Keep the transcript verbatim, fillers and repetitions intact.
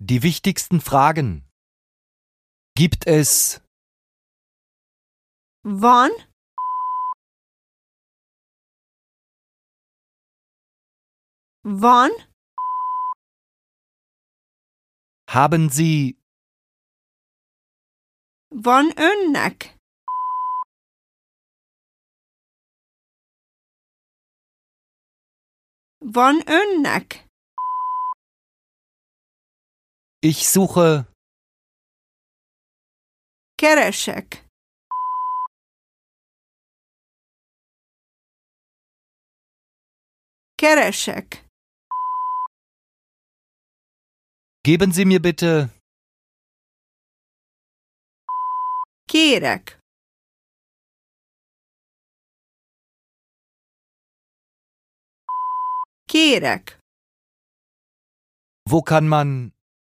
Die wichtigsten Fragen. Gibt es Wann? Wann? Haben Sie Van önnek? Van önnek? Ich suche Keresek. Keresek. Geben Sie mir bitte Kérek. Kérek. Wo kann man